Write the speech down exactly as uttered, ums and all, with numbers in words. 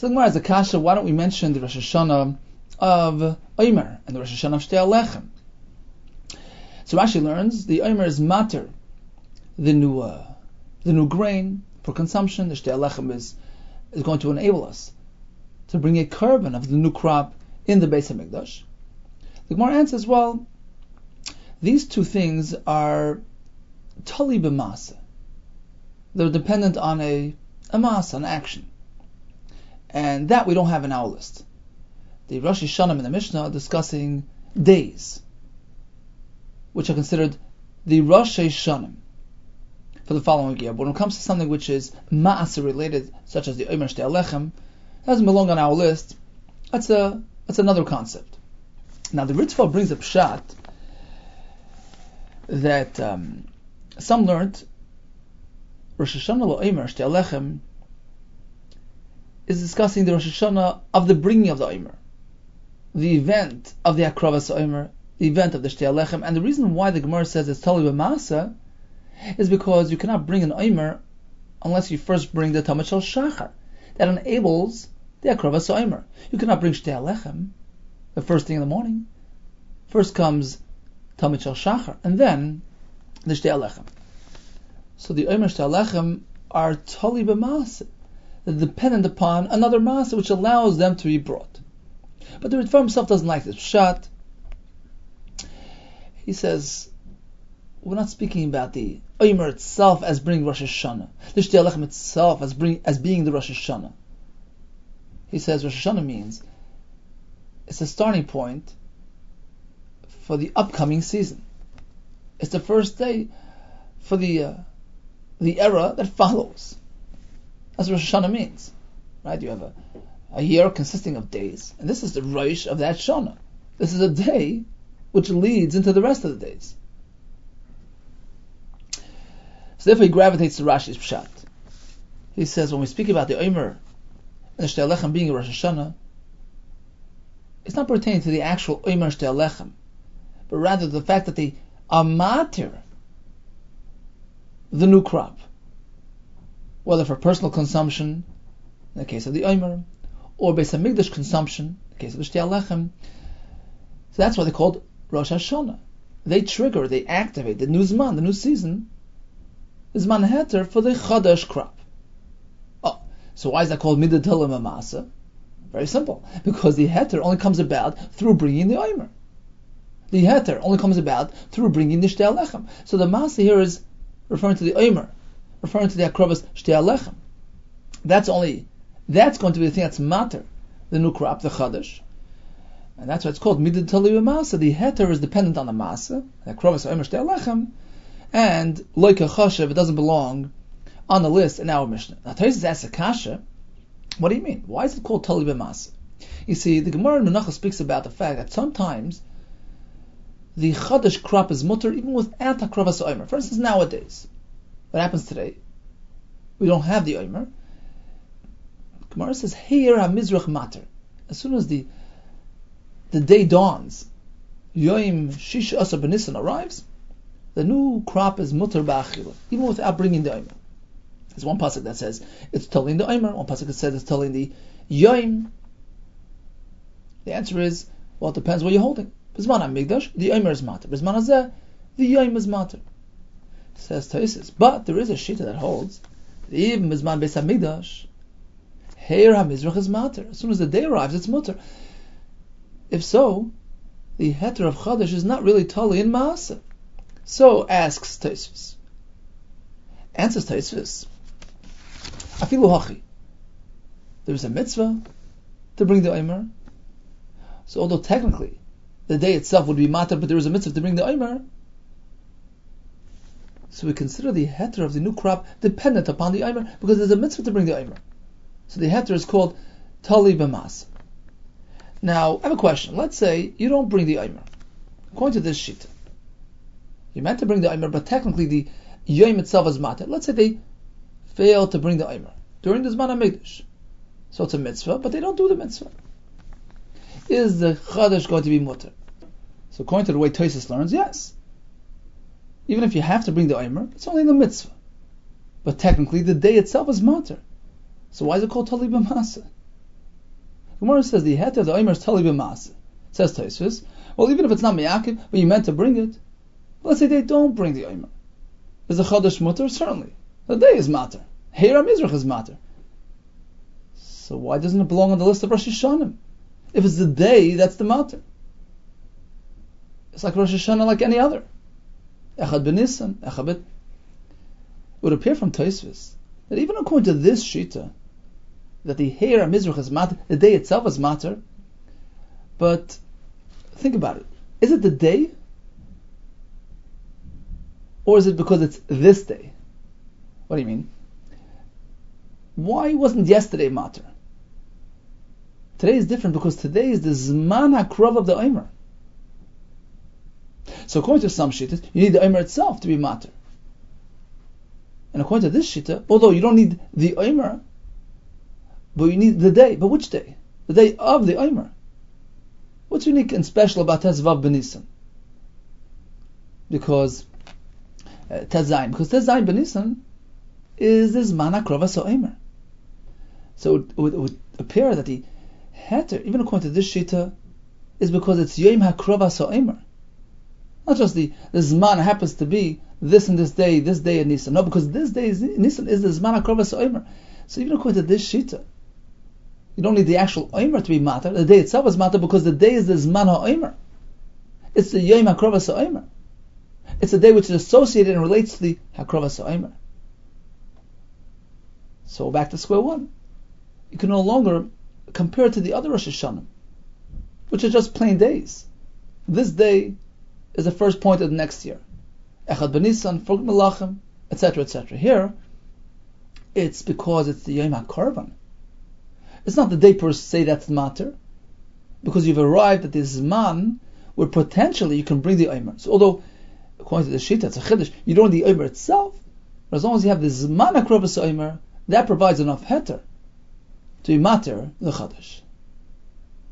So the Gemara has a kasha, why don't we mention the Rosh Hashanah of Omer and the Rosh Hashanah of Shtei Alechem? So Rashi learns the Omer is mater, the new uh, the new grain for consumption. The Shtei Alechem is is going to enable us to bring a carbon of the new crop in the Beis HaMikdash. The Gemara answers, well, these two things are tali b'masa. They're dependent on a, a mas, an action. And that we don't have in our list. The Rosh Hashanah in the Mishnah are discussing days, which are considered the Rosh Hashanah for the following year. But when it comes to something which is ma'aseh related, such as the Omer Shtei Alechem, doesn't belong on our list. That's a that's another concept. Now the Ritva brings up pshat that um, some learned Rosh Hashanah lo Omer Shtei Alechem is discussing the Rosh Hashanah of the bringing of the Omer, the event of the Akravas Omer, the event of the Shtei Alechem, and the reason why the Gemara says it's Tali B'Masa is because you cannot bring an Omer unless you first bring the Tamid Shel Shachar. That enables the Akravas Omer. You cannot bring Shtei Alechem the first thing in the morning. First comes Tamid Shel Shachar, and then the Shtei Alechem. So the Omer Shtei Alechem are Tali B'Masa. They're dependent upon another Masa which allows them to be brought. But the Ritva himself doesn't like this pshat. He says, we're not speaking about the Omer itself as bringing Rosh Hashanah, the Shtei Alechem itself as, bring, as being the Rosh Hashanah. He says Rosh Hashanah means it's a starting point for the upcoming season. It's the first day for the uh, the era that follows. That's what Rosh Hashanah means, right? You have a, a year consisting of days, and this is the Rosh of that Shana. This is a day which leads into the rest of the days. So therefore he gravitates to Rashi's pshat. He says when we speak about the Omer and the Shtei Alechem being a Rosh Hashanah, it's not pertaining to the actual Omer Shtei Alechem, but rather the fact that they are matir the new crop, whether for personal consumption, in the case of the Omer, or Beis HaMikdash consumption, in the case of the Shtei Alechem. So that's why they're called Rosh Hashanah. They trigger, they activate the new Zman, the new season, Zman Heter for the Chadash crop. Oh, so why is that called Midat Masa? Very simple. Because the Heter only comes about through bringing the Omer. The Heter only comes about through bringing the Shtei Alechem. So the Masa here is referring to the Omer, referring to the Akravas Shtei Alechem. That's only, that's going to be the thing that's matter, the new crop, the Chadash. And that's why it's called Midat Masa. The Heter is dependent on the Masa, the Akravas Omer Shtei Alechem, and Loika Chashav, it doesn't belong on the list in our Mishnah. Now Taisus asks a kasha, what do you mean? Why is it called Tali B'Masa? You see, the Gemara in Menachos speaks about the fact that sometimes the Chadash crop is mutter even without Akravas Omer. For instance, nowadays, what happens today? We don't have the Omer. Gemara says, Heir HaMizrach Mater. As soon as the the day dawns, Yoim Shish Asa B'Nisan arrives, the new crop is mutter ba'achila, even without bringing the Omer. There's one pasuk that says it's telling the Omer, one pasuk that says it's telling the Yoim. The answer is, well, it depends what you're holding. B'zman HaMikdash, the Omer is matter. B'zman Hazeh, the Yoim is matter. Says Taisus, but there is a shita that holds that even B'zman Beis HaMikdash, Heir HaMizrach is matter. As soon as the day arrives, it's mutter. If so, the heter of Chadash is not really tali in Maaseh. So asks Tosfos. Answers Tosfos, Afilu hachi. There is a mitzvah to bring the Omer. So although technically the day itself would be matter, but there is a mitzvah to bring the Omer, so we consider the heter of the new crop dependent upon the Omer because there's a mitzvah to bring the Omer. So the heter is called tali b'mas. Now I have a question. Let's say you don't bring the Omer. According to this shita, you meant to bring the Omer, but technically the Yom itself is matter. Let's say they fail to bring the Omer during the Zman HaMikdash. So it's a mitzvah, but they don't do the mitzvah. Is the Chadash going to be mutter? So according to the way Tosfos learns, yes. Even if you have to bring the Omer, it's only the mitzvah. But technically the day itself is matter. So why is it called Tali B'Masa? Gemara says the heter of the Omer is totally b'maaseh. Says Tosfos, well, even if it's not miyakiv, but you meant to bring it, let's say they don't bring the Omer. Is a chodesh mutter? Certainly. The day is matter. Heira Mizrach is matter. So why doesn't it belong on the list of Rosh Hashanah? If it's the day, that's the matter. It's like Rosh Hashanah, like any other. Echad b'Nisan, Echad b'T. It would appear from Tosfos that even according to this shita, that the Heira Mizrach is matter, the day itself is matter. But think about it. Is it the day? Or is it because it's this day? What do you mean? Why wasn't yesterday matter? Today is different because today is the Zman HaKrov of the Omer. So according to some shittas, you need the Omer itself to be matter. And according to this shitta, although you don't need the Omer, but you need the day. But which day? The day of the Omer. What's unique and special about Tezvav B'Nisan? Because uh, Tezayin, because Tezayin B'Nisan is this Zman HaKrov HaOmer. So it would, it would appear that the heter, even according to this shita, is because it's Yom HaKrov HaOmer. Not just the, the Zman happens to be this and this day, this day in Nisan. No, because this day is Nisan is the Zman HaKrov HaOmer. So even according to this shita, you don't need the actual Omer to be matter. The day itself is matter because the day is the Zman HaOmer. It's the Yom HaKrov HaOmer. It's a day which is associated and relates to the HaKrov HaOmer. So back to square one. You can no longer compare it to the other Rosh Hashanah, which are just plain days. This day is the first point of the next year. Echad b'Nisan, Frog Melachim, et cetera, et cetera. Here, it's because it's the Yom HaKorban. It's not the day per se that's matter, because you've arrived at this Zman where potentially you can bring the Omer. So although, according to the Shita, it's a Chiddush, you don't need the Omer itself, but as long as you have the Zman HaKrov HaOmer, that provides enough heter to be matter the Chadash.